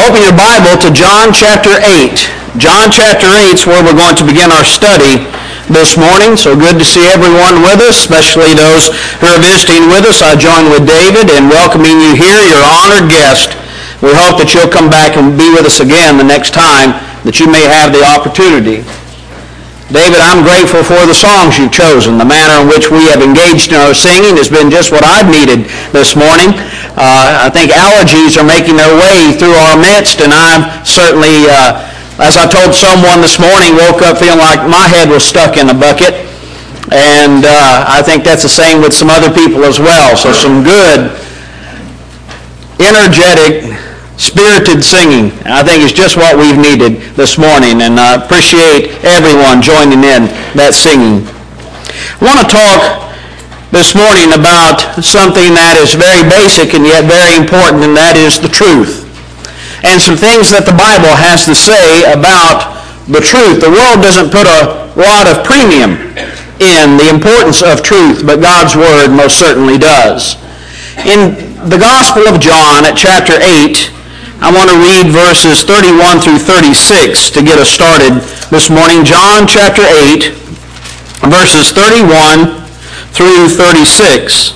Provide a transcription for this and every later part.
Open your Bible to John chapter 8. John chapter 8 is where we're going to begin our study this morning. So good to see everyone with us, especially those who are visiting with us. I join with David in welcoming you here, your honored guest. We hope that you'll come back and be with us again the next time that you may have the opportunity. David, I'm grateful for the songs you've chosen. The manner in which we have engaged in our singing has been just what I've needed this morning. I think allergies are making their way through our midst, and I've certainly, as I told someone this morning, woke up feeling like my head was stuck in a bucket. And I think that's the same with some other people as well. So some good, energetic, spirited singing, I think, is just what we've needed this morning, and I appreciate everyone joining in that singing. I want to talk this morning about something that is very basic and yet very important, and that is the truth, and some things that the Bible has to say about the truth. The world doesn't put a lot of premium in the importance of truth, but God's Word most certainly does. In the Gospel of John at chapter 8, I want to read verses 31 through 36 to get us started this morning. John chapter 8, verses 31 through 36.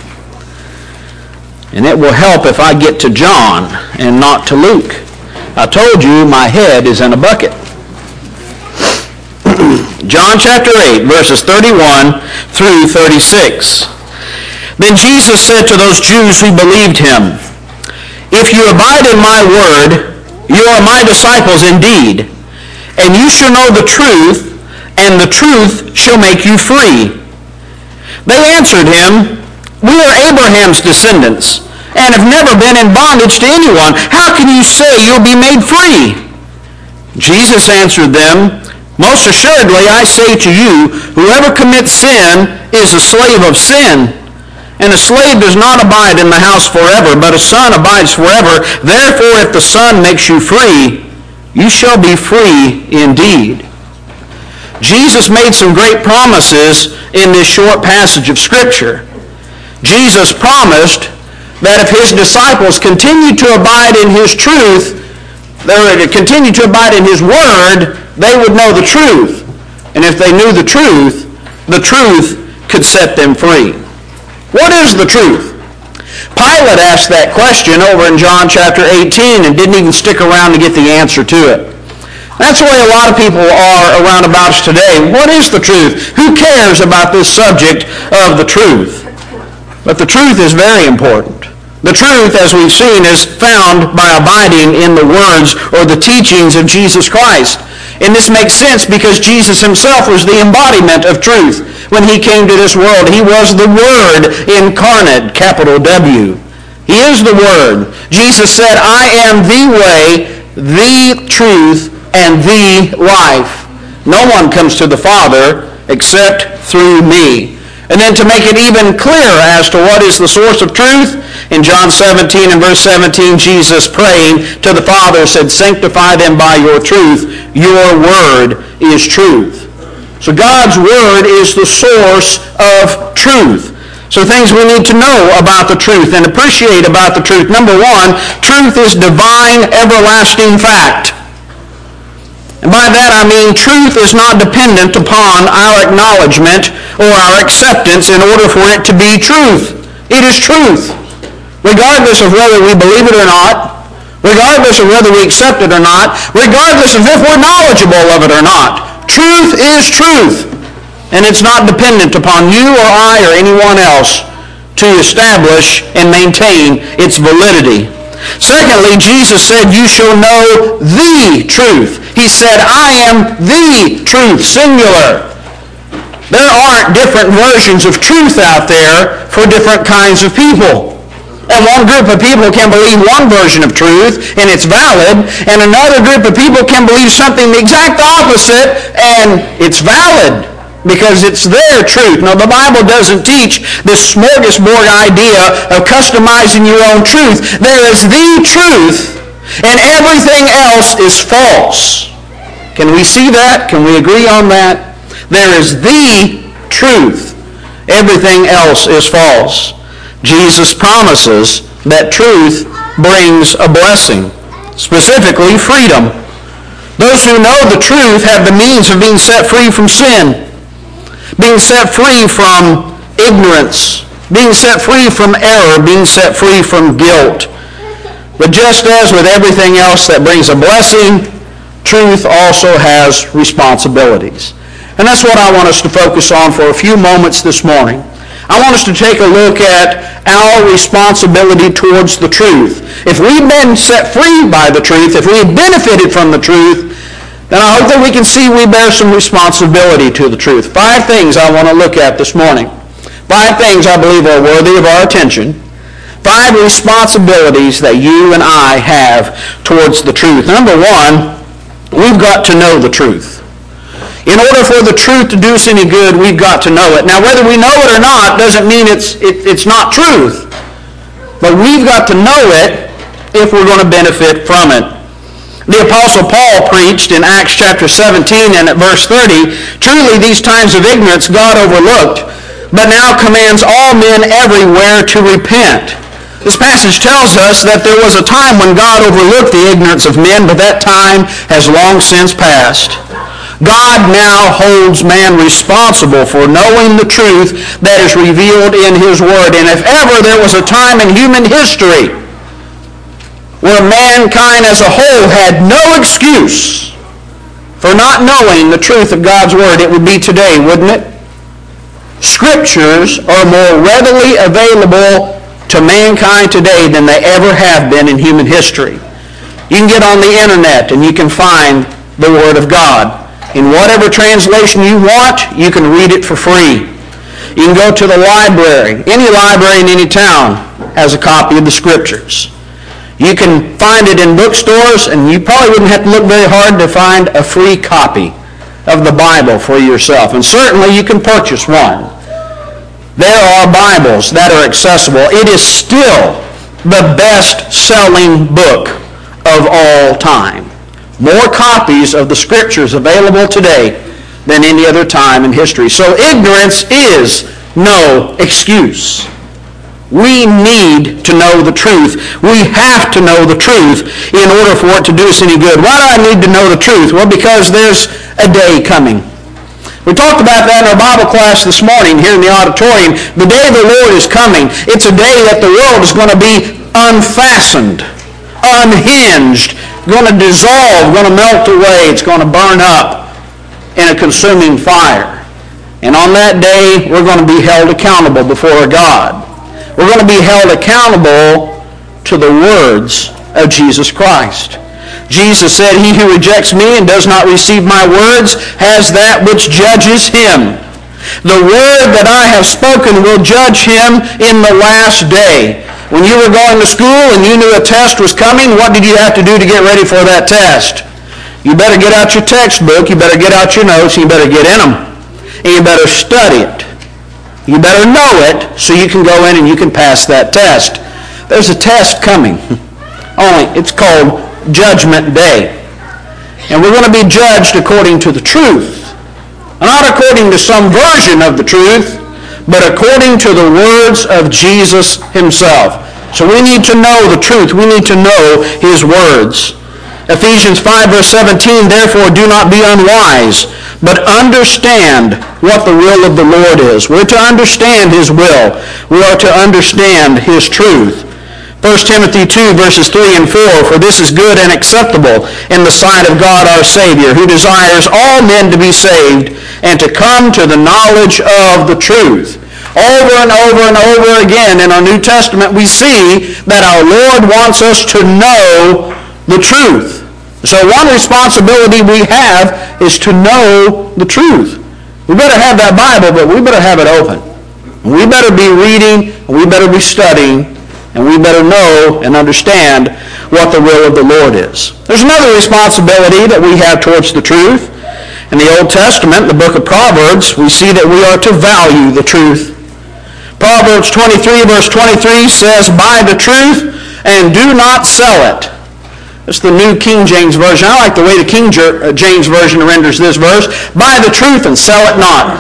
And it will help if I get to John and not to Luke. I told you my head is in a bucket. John chapter 8, verses 31 through 36. Then Jesus said to those Jews who believed him, "If you abide in my word, you are my disciples indeed, and you shall know the truth, and the truth shall make you free." They answered him, "We are Abraham's descendants, and have never been in bondage to anyone. How can you say you'll be made free?" Jesus answered them, "Most assuredly I say to you, whoever commits sin is a slave of sin. And a slave does not abide in the house forever, but a son abides forever. Therefore, if the Son makes you free, you shall be free indeed." Jesus made some great promises in this short passage of Scripture. Jesus promised that if his disciples continued to abide in his truth, continued to abide in his word, they would know the truth. And if they knew the truth could set them free. What is the truth? Pilate asked that question over in John chapter 18 and didn't even stick around to get the answer to it. That's the way a lot of people are around about us today. What is the truth? Who cares about this subject of the truth? But the truth is very important. The truth, as we've seen, is found by abiding in the words or the teachings of Jesus Christ. And this makes sense because Jesus himself was the embodiment of truth. When he came to this world, he was the Word incarnate, capital W. He is the Word. Jesus said, "I am the way, the truth, and the life. No one comes to the Father except through me." And then to make it even clearer as to what is the source of truth, in John 17 and verse 17, Jesus praying to the Father said, "Sanctify them by your truth. Your word is truth." So God's word is the source of truth. So things we need to know about the truth and appreciate about the truth. Number one, truth is divine, everlasting fact. And by that I mean truth is not dependent upon our acknowledgement or our acceptance in order for it to be truth. It is truth. Regardless of whether we believe it or not, regardless of whether we accept it or not, regardless of if we're knowledgeable of it or not, truth is truth. And it's not dependent upon you or I or anyone else to establish and maintain its validity. Secondly, Jesus said, "You shall know the truth." He said, "I am the truth," singular. There aren't different versions of truth out there for different kinds of people. And one group of people can believe one version of truth, and it's valid, and another group of people can believe something the exact opposite, and it's valid, because it's their truth. Now, the Bible doesn't teach this smorgasbord idea of customizing your own truth. There is the truth, and everything else is false. Can we see that? Can we agree on that? There is the truth. Everything else is false. Jesus promises that truth brings a blessing. specifically freedom. Those who know the truth have the means of being set free from sin, being set free from ignorance, being set free from error, being set free from guilt. But just as with everything else that brings a blessing, truth also has responsibilities. And that's what I want us to focus on for a few moments this morning. I want us to take a look at our responsibility towards the truth. If we've been set free by the truth, if we've benefited from the truth, then I hope that we can see we bear some responsibility to the truth. 5 things I want to look at this morning. 5 things I believe are worthy of our attention. 5 responsibilities that you and I have towards the truth. Number 1, we've got to know the truth. In order for the truth to do us any good, we've got to know it. Now, whether we know it or not doesn't mean it's not truth. But we've got to know it if we're going to benefit from it. The Apostle Paul preached in Acts chapter 17 and at verse 30, "Truly these times of ignorance God overlooked, but now commands all men everywhere to repent." This passage tells us that there was a time when God overlooked the ignorance of men, but that time has long since passed. God now holds man responsible for knowing the truth that is revealed in His Word. And if ever there was a time in human history where mankind as a whole had no excuse for not knowing the truth of God's Word, it would be today, wouldn't it? Scriptures are more readily available to mankind today than they ever have been in human history. You can get on the internet and you can find the Word of God. In whatever translation you want, you can read it for free. You can go to the library. Any library in any town has a copy of the Scriptures. You can find it in bookstores, and you probably wouldn't have to look very hard to find a free copy of the Bible for yourself. And certainly you can purchase one. There are Bibles that are accessible. It is still the best-selling book of all time. More copies of the Scriptures available today than any other time in history. So ignorance is no excuse. We need to know the truth. We have to know the truth in order for it to do us any good. Why do I need to know the truth? Well, because there's a day coming. We talked about that in our Bible class this morning here in the auditorium. The day of the Lord is coming. It's a day that the world is going to be unfastened, unhinged, going to dissolve, going to melt away. It's going to burn up in a consuming fire. And on that day, we're going to be held accountable before God. We're going to be held accountable to the words of Jesus Christ. Jesus said, "He who rejects me and does not receive my words has that which judges him. The word that I have spoken will judge him in the last day." When you were going to school and you knew a test was coming, what did you have to do to get ready for that test? You better get out your textbook, you better get out your notes, and you better get in them. And you better study it. You better know it so you can go in and you can pass that test. There's a test coming. Only it's called Judgment Day. And we're going to be judged according to the truth. Not according to some version of the truth, but according to the words of Jesus Himself. So we need to know the truth. We need to know His words. Ephesians 5 verse 17, "Therefore do not be unwise, but understand what the will of the Lord is." We're to understand His will. We are to understand His truth. 1 Timothy 2 verses 3 and 4, "For this is good and acceptable in the sight of God our Savior, who desires all men to be saved and to come to the knowledge of the truth." Over and over and over again in our New Testament we see that our Lord wants us to know the truth. So one responsibility we have is to know the truth. We better have that Bible, but we better have it open. We better be reading, we better be studying, and we better know and understand what the will of the Lord is. There's another responsibility that we have towards the truth. In the Old Testament, the book of Proverbs, we see that we are to value the truth. Proverbs 23 verse 23 says, "Buy the truth and do not sell it." It's the New King James Version. I like the way the King James Version renders this verse. "Buy the truth and sell it not."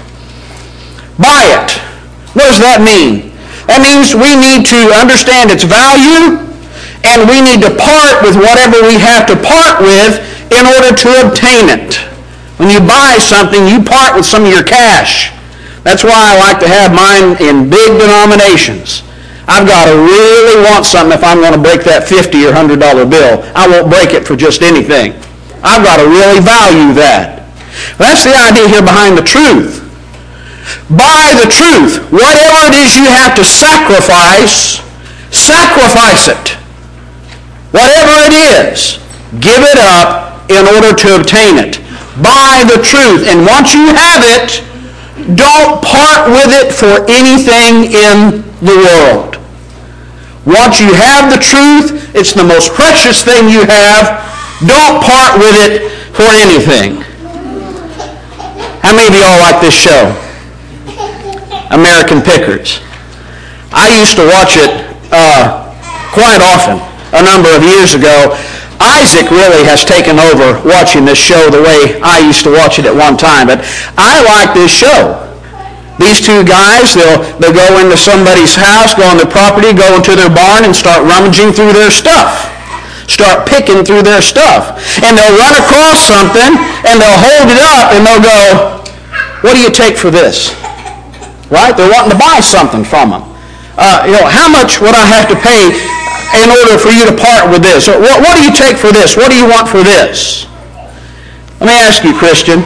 Buy it. What does that mean? That means we need to understand its value, And we need to part with whatever we have to part with in order to obtain it. When you buy something, you part with some of your cash. That's why I like to have mine in big denominations. I've got to really want something if I'm going to break that $50 or $100 bill. I won't break it for just anything. I've got to really value that. That's the idea here behind the truth. By the truth, whatever it is you have to sacrifice, sacrifice it. Whatever it is, give it up in order to obtain it. By the truth. And once you have it, don't part with it for anything in the world. Once you have the truth, it's the most precious thing you have. Don't part with it for anything. How many of you all like this show? American Pickers. I used to watch it quite often a number of years ago. Isaac really has taken over watching this show the way I used to watch it at one time. But I like this show. These two guys, they'll go into somebody's house, go on their property, go into their barn, and start rummaging through their stuff. Start picking through their stuff. And they'll run across something, and they'll hold it up, and they'll go, "What do you take for this?" Right? They're wanting to buy something from them. How much would I have to pay in order for you to part with this? Or, what do you take for this? What do you want for this? Let me ask you, Christian.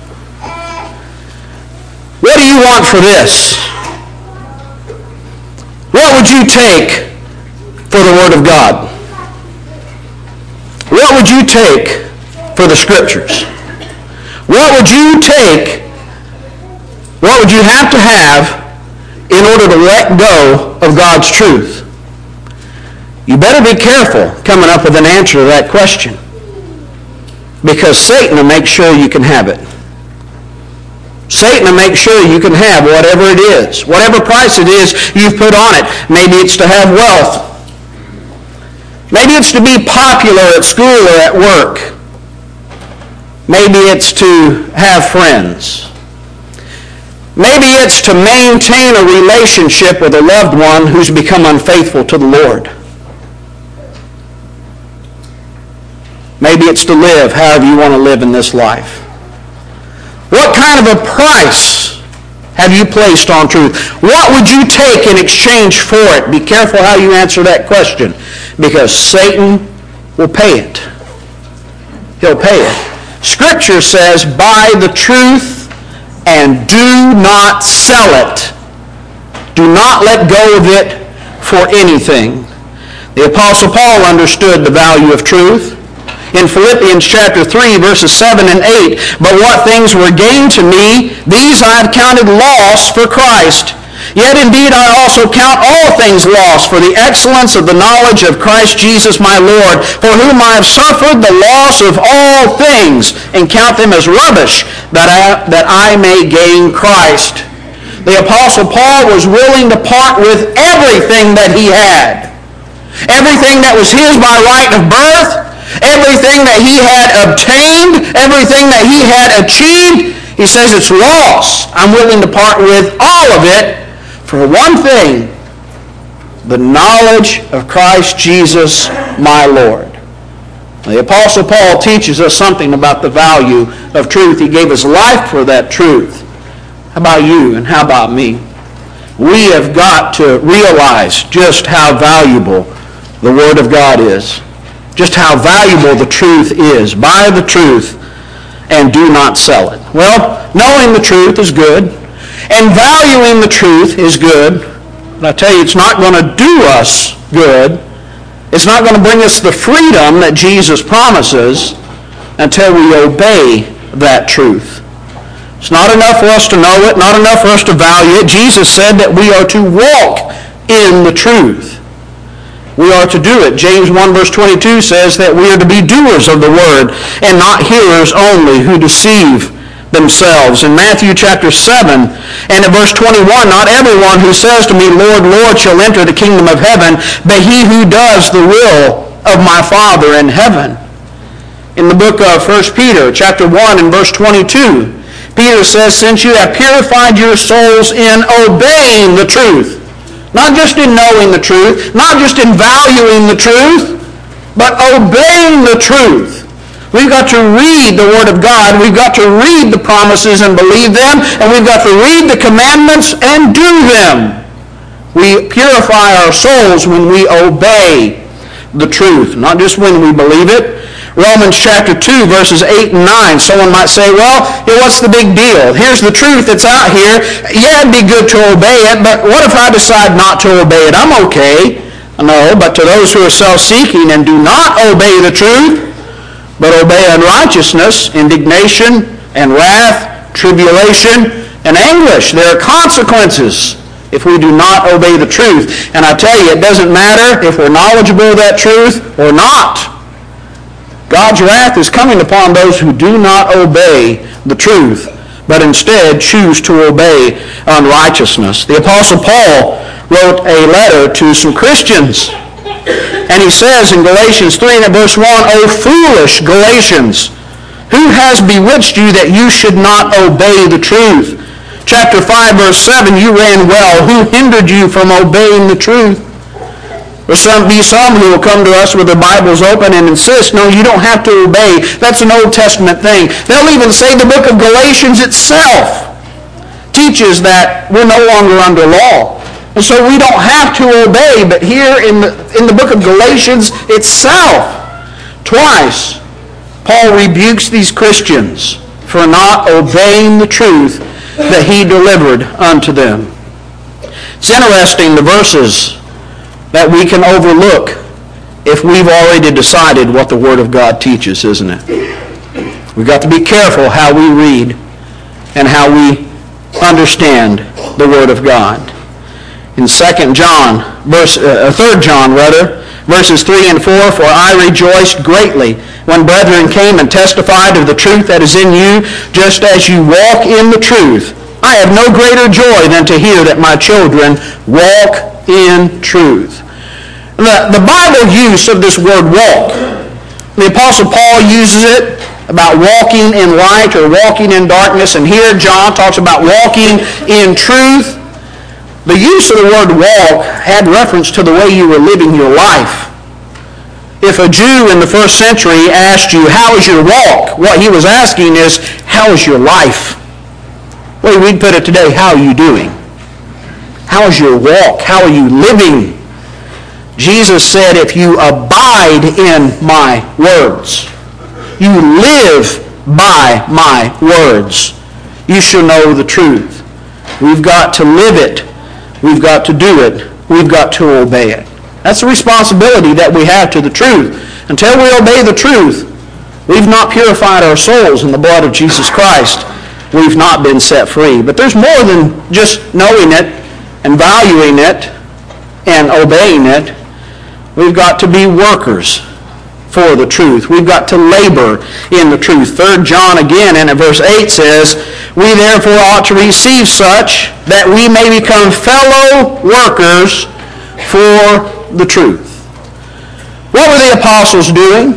What do you want for this? What would you take for the Word of God? What would you take for the Scriptures? What would you take? What would you have to have in order to let go of God's truth? You better be careful coming up with an answer to that question, because Satan will make sure you can have it. Satan will make sure you can have whatever it is, whatever price it is you've put on it. Maybe it's to have wealth. Maybe it's to be popular at school or at work. Maybe it's to have friends. Maybe it's to maintain a relationship with a loved one who's become unfaithful to the Lord. Maybe it's to live however you want to live in this life. What kind of a price have you placed on truth? What would you take in exchange for it? Be careful how you answer that question, because Satan will pay it. He'll pay it. Scripture says, buy the truth and do not sell it. Do not let go of it for anything. The Apostle Paul understood the value of truth. In Philippians chapter 3, verses 7 and 8, "But what things were gained to me, these I have counted loss for Christ. Yet indeed I also count all things lost for the excellence of the knowledge of Christ Jesus my Lord, for whom I have suffered the loss of all things, and count them as rubbish, that I may gain Christ." The Apostle Paul was willing to part with everything that he had. Everything that was his by right of birth, everything that he had obtained, everything that he had achieved. He says it's loss. I'm willing to part with all of it for one thing, the knowledge of Christ Jesus my Lord. The Apostle Paul teaches us something about the value of truth. He gave his life for that truth. How about you and how about me? We have got to realize just how valuable the Word of God is. Just how valuable the truth is. Buy the truth and do not sell it. Well, knowing the truth is good, and valuing the truth is good. But I tell you, it's not going to do us good. It's not going to bring us the freedom that Jesus promises until we obey that truth. It's not enough for us to know it, not enough for us to value it. Jesus said that we are to walk in the truth. We are to do it. James 1 verse 22 says that we are to be doers of the word and not hearers only who deceive themselves. In Matthew chapter 7 and in verse 21, not everyone who says to me, Lord, Lord, shall enter the kingdom of heaven, but he who does the will of my Father in heaven. In the book of 1 Peter chapter 1 and verse 22, Peter says, since you have purified your souls in obeying the truth Not just in knowing the truth, not just in valuing the truth, but obeying the truth. We've got to read the Word of God. We've got to read the promises and believe them. And we've got to read the commandments and do them. We purify our souls when we obey the truth, not just when we believe it. Romans chapter 2, verses 8 and 9. Someone might say, well, what's the big deal? Here's the truth that's out here. Yeah, it'd be good to obey it, but what if I decide not to obey it? I'm okay. No, but to those who are self-seeking and do not obey the truth, but obey unrighteousness, indignation, and wrath, tribulation, and anguish. There are consequences if we do not obey the truth. And I tell you, it doesn't matter if we're knowledgeable of that truth or not. God's wrath is coming upon those who do not obey the truth, but instead choose to obey unrighteousness. The Apostle Paul wrote a letter to some Christians, and he says in Galatians 3 and verse 1, O foolish Galatians, who has bewitched you that you should not obey the truth? Chapter 5, verse 7, you ran well. Who hindered you from obeying the truth? There'll be some who will come to us with their Bibles open and insist, no, you don't have to obey. That's an Old Testament thing. They'll even say the book of Galatians itself teaches that we're no longer under law. And so we don't have to obey. But here in the book of Galatians itself, twice, Paul rebukes these Christians for not obeying the truth that he delivered unto them. It's interesting, the verses that we can overlook if we've already decided what the Word of God teaches, isn't it? We've got to be careful how we read and how we understand the Word of God. In 3 John, verses 3 and 4, for I rejoiced greatly when brethren came and testified of the truth that is in you, just as you walk in the truth. I have no greater joy than to hear that my children walk in truth. The Bible use of this word walk, the Apostle Paul uses it about walking in light or walking in darkness, and here John talks about walking in truth. The use of the word walk had reference to the way you were living your life. If a Jew in the first century asked you, how is your walk? What he was asking is, how is your life? Well, we'd put it today, how are you doing? How is your walk? How are you living? Jesus said, if you abide in my words, you live by my words, you shall know the truth. We've got to live it. We've got to do it. We've got to obey it. That's the responsibility that we have to the truth. Until we obey the truth, we've not purified our souls in the blood of Jesus Christ. We've not been set free. But there's more than just knowing it and valuing it and obeying it. We've got to be workers for the truth. We've got to labor in the truth. 3 John again, and in verse 8 says, we therefore ought to receive such that we may become fellow workers for the truth. What were the apostles doing?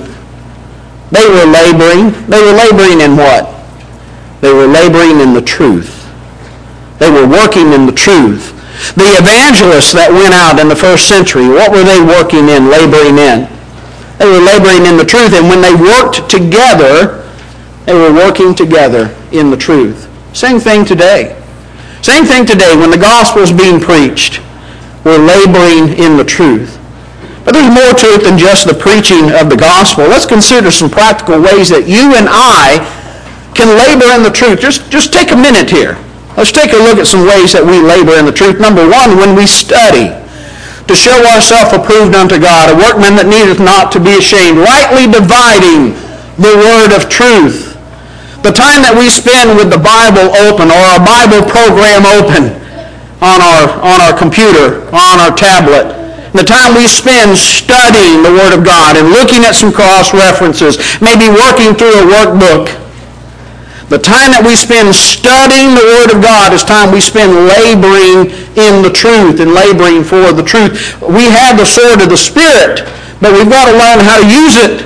They were laboring. They were laboring in what? They were laboring in the truth. They were working in the truth. The evangelists that went out in the first century, what were they working in, laboring in? They were laboring in the truth, and when they worked together, they were working together in the truth. Same thing today. Same thing today. When the gospel is being preached, we're laboring in the truth. But there's more to it than just the preaching of the gospel. Let's consider some practical ways that you and I can labor in the truth. Just take a minute here. Let's take a look at some ways that we labor in the truth. Number one, when we study, to show ourselves approved unto God, a workman that needeth not to be ashamed, rightly dividing the word of truth. The time that we spend with the Bible open or our Bible program open on our computer, on our tablet, the time we spend studying the Word of God and looking at some cross-references, maybe working through a workbook, the time that we spend studying the Word of God is time we spend laboring in the truth and laboring for the truth. We have the sword of the Spirit, but we've got to learn how to use it.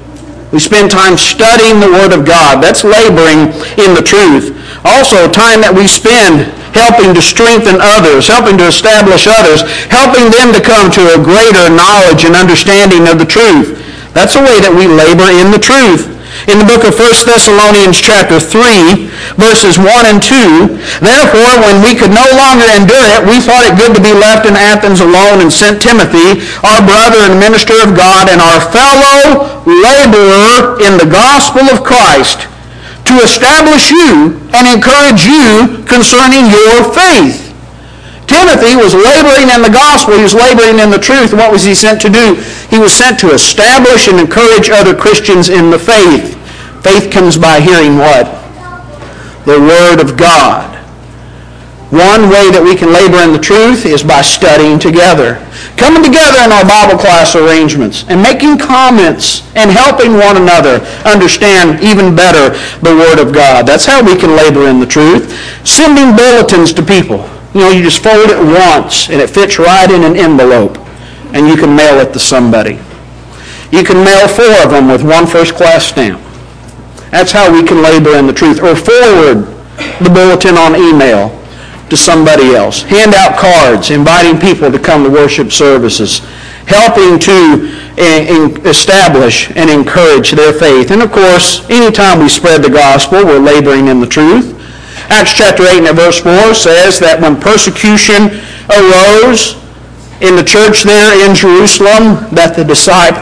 We spend time studying the Word of God. That's laboring in the truth. Also, time that we spend helping to strengthen others, helping to establish others, helping them to come to a greater knowledge and understanding of the truth. That's the way that we labor in the truth. In the book of 1 Thessalonians chapter 3, verses 1 and 2, therefore, when we could no longer endure it, we thought it good to be left in Athens alone and sent Timothy, our brother and minister of God, and our fellow laborer in the gospel of Christ, to establish you and encourage you concerning your faith. Timothy was laboring in the gospel. He was laboring in the truth. What was he sent to do? He was sent to establish and encourage other Christians in the faith. Faith comes by hearing what? The Word of God. One way that we can labor in the truth is by studying together. Coming together in our Bible class arrangements and making comments and helping one another understand even better the Word of God. That's how we can labor in the truth. Sending bulletins to people. You just fold it once and it fits right in an envelope and you can mail it to somebody. You can mail 4 of them with one first-class stamp. That's how we can labor in the truth. Or forward the bulletin on email to somebody else. Hand out cards inviting people to come to worship services. Helping to establish and encourage their faith. And of course, anytime we spread the gospel, we're laboring in the truth. Acts chapter 8 and verse 4 says that when persecution arose in the church there in Jerusalem, that the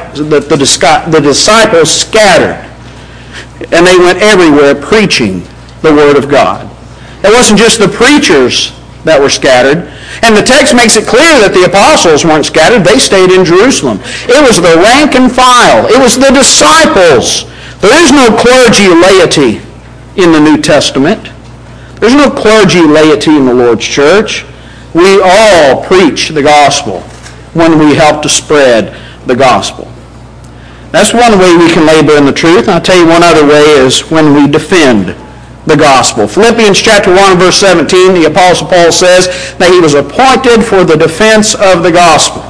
disciples scattered. And they went everywhere preaching the Word of God. It wasn't just the preachers that were scattered. And the text makes it clear that the apostles weren't scattered. They stayed in Jerusalem. It was the rank and file. It was the disciples. There is no clergy laity in the New Testament. There's no clergy laity in the Lord's church. We all preach the gospel when we help to spread the gospel. That's one way we can labor in the truth. And I'll tell you one other way is when we defend the gospel. Philippians chapter 1 verse 17, the Apostle Paul says that he was appointed for the defense of the gospel.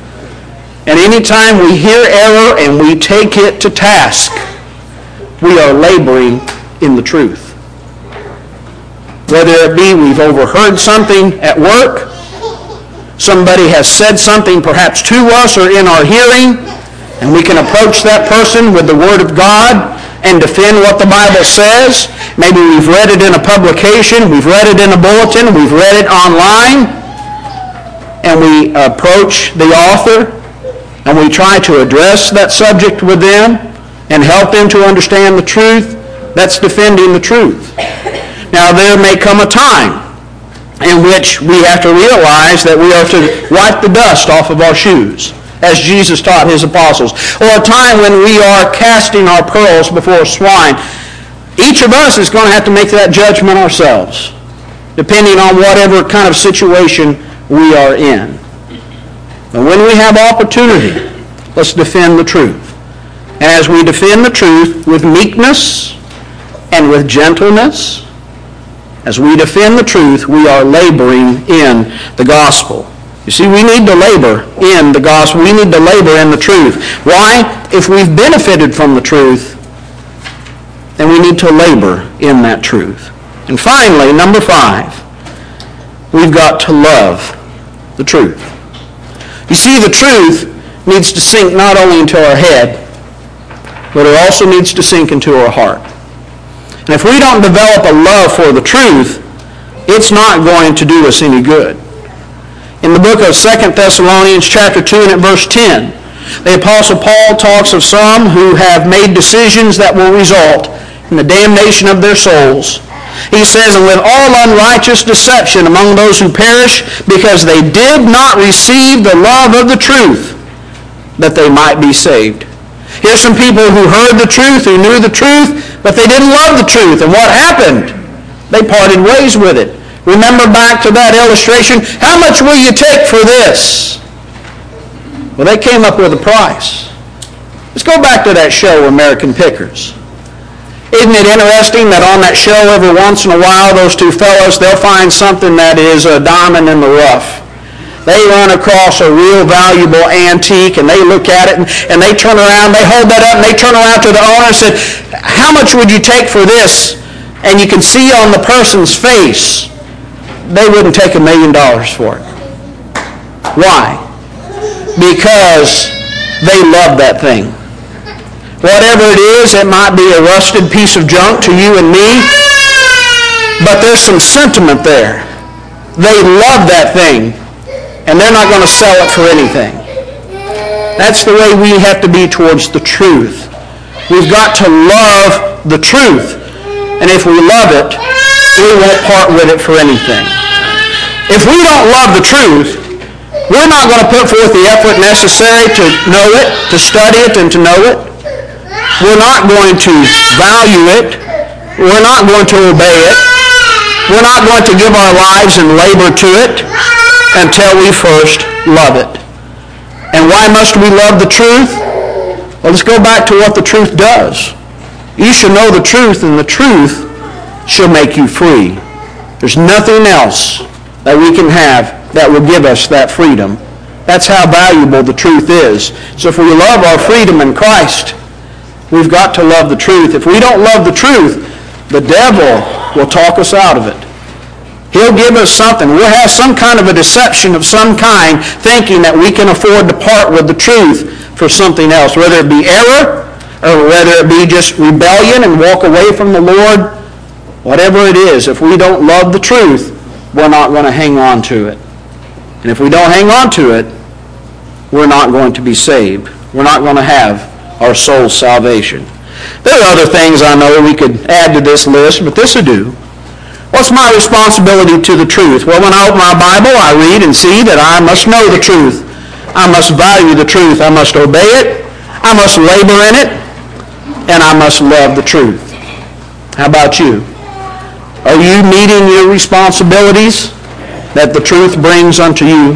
And anytime we hear error and we take it to task, we are laboring in the truth. Whether it be we've overheard something at work, somebody has said something perhaps to us or in our hearing, and we can approach that person with the Word of God and defend what the Bible says. Maybe we've read it in a publication, we've read it in a bulletin, we've read it online, and we approach the author and we try to address that subject with them and help them to understand the truth. That's defending the truth. Now, there may come a time in which we have to realize that we are to wipe the dust off of our shoes, as Jesus taught his apostles, or a time when we are casting our pearls before swine. Each of us is going to have to make that judgment ourselves, depending on whatever kind of situation we are in. But when we have opportunity, let's defend the truth. And as we defend the truth with meekness and with gentleness, as we defend the truth, we are laboring in the gospel. You see, we need to labor in the gospel. We need to labor in the truth. Why? If we've benefited from the truth, then we need to labor in that truth. And finally, number 5, we've got to love the truth. You see, the truth needs to sink not only into our head, but it also needs to sink into our heart. And if we don't develop a love for the truth, it's not going to do us any good. In the book of 2 Thessalonians chapter 2 and at verse 10, the Apostle Paul talks of some who have made decisions that will result in the damnation of their souls. He says, and with all unrighteous deception among those who perish, because they did not receive the love of the truth, that they might be saved. Here's some people who heard the truth, who knew the truth, but they didn't love the truth. And what happened? They parted ways with it. Remember back to that illustration, how much will you take for this? Well, they came up with a price. Let's go back to that show, American Pickers. Isn't it interesting that on that show every once in a while, those two fellows, they'll find something that is a diamond in the rough. They run across a real valuable antique and they look at it and they turn around, they hold that up and they turn around to the owner and say, how much would you take for this? And you can see on the person's face they wouldn't take $1 million for it. Why? Because they love that thing. Whatever it is, it might be a rusted piece of junk to you and me, but there's some sentiment there. They love that thing, and they're not going to sell it for anything. That's the way we have to be towards the truth. We've got to love the truth, and if we love it, we won't part with it for anything. If we don't love the truth, we're not going to put forth the effort necessary to know it, to study it, and to know it. We're not going to value it. We're not going to obey it. We're not going to give our lives and labor to it until we first love it. And why must we love the truth? Well, let's go back to what the truth does. You shall know the truth, and the truth shall make you free. There's nothing else that we can have that will give us that freedom. That's how valuable the truth is. So if we love our freedom in Christ, we've got to love the truth. If we don't love the truth, the devil will talk us out of it. He'll give us something. We'll have some kind of a deception of some kind, thinking that we can afford to part with the truth for something else, whether it be error or whether it be just rebellion and walk away from the Lord. Whatever it is, if we don't love the truth, we're not going to hang on to it. And if we don't hang on to it, we're not going to be saved. We're not going to have our soul's salvation. There are other things I know we could add to this list, but this will do. What's my responsibility to the truth? Well, when I open my Bible, I read and see that I must know the truth. I must value the truth. I must obey it. I must labor in it. And I must love the truth. How about you? Are you meeting your responsibilities that the truth brings unto you?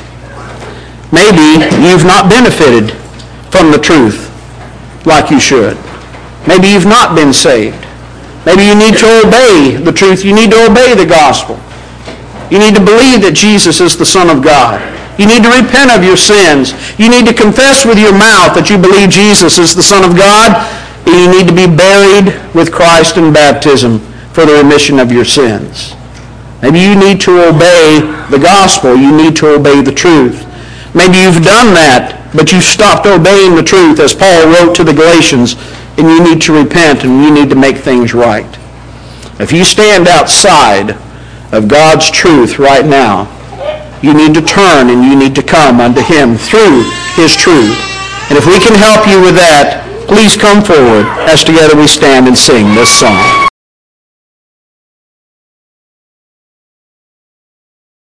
Maybe you've not benefited from the truth like you should. Maybe you've not been saved. Maybe you need to obey the truth. You need to obey the gospel. You need to believe that Jesus is the Son of God. You need to repent of your sins. You need to confess with your mouth that you believe Jesus is the Son of God. And you need to be buried with Christ in baptism for the remission of your sins. Maybe you need to obey the gospel. You need to obey the truth. Maybe you've done that, but you've stopped obeying the truth, as Paul wrote to the Galatians, and you need to repent and you need to make things right. If you stand outside of God's truth right now, you need to turn and you need to come unto Him through His truth. And if we can help you with that, please come forward as together we stand and sing this song.